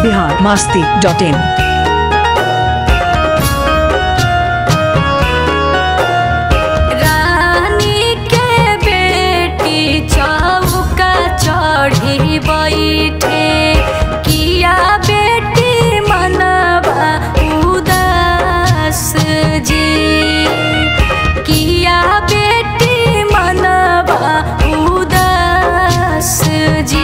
biharmasti.in। रानी के बेटी चौका चढ़ी बैठे किया बेटी मनवा उदास जी, किया बेटी मनवा उदास जी।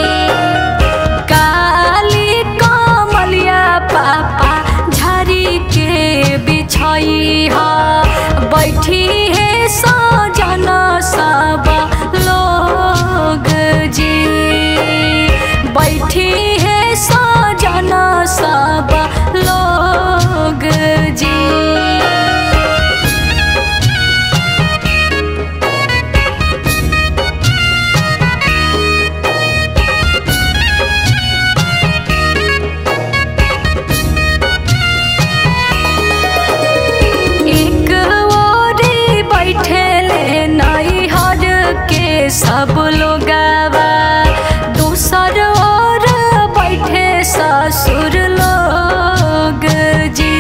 काली कमलिया पापा झरी के बिछई हा बैठी है सजन सब लोग जी, बैठी है सजन सब लोग जी। सब लोगवा दूसर ओर बैठे ससुर लोग जी,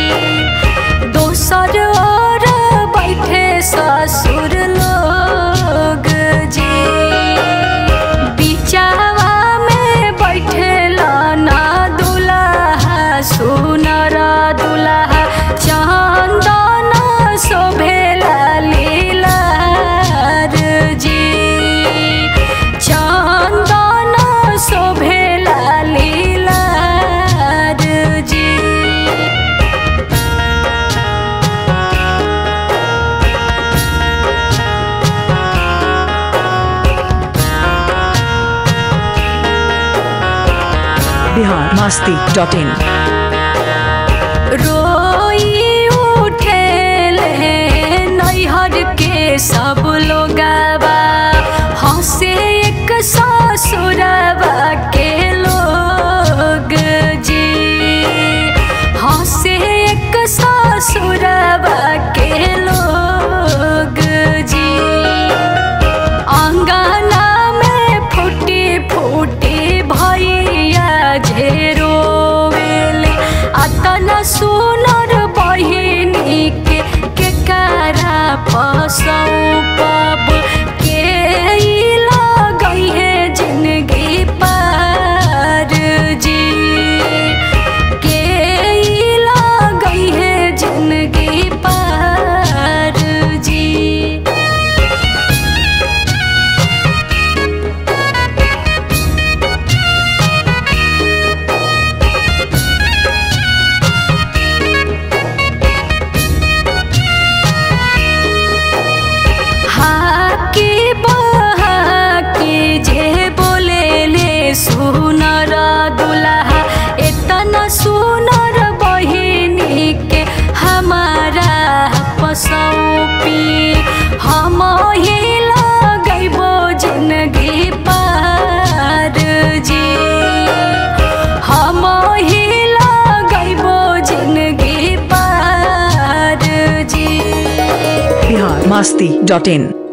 दूसर ओर बैठे ससुर लोग जी। बिचावा में बैठे लाना दुल्हा सुनर दुल्हा चंदन शोभेला लीलार जी, चंदन शोभेला लीलार जी। biharmasti.in। रोई उठेले नैहर के सब लोगवा हंसे एक ससुरवा के लोग जी, हंसे एक ससुरवा के लोग जी। अंगना में फूटी फूटी भैया झेरो अतना सुनर बहिनी के कारा पसौ पब के लगई है जिंदगी पार जी, के लगई है जिंदगी पार जी। सुनर दुल्हा इतना सुनर बहिनी के हमारा पसौपी हम ही लगैबो जिंदगी पार जी, हम ही लगैबो जिंदगी पार जी। biharmasti.in।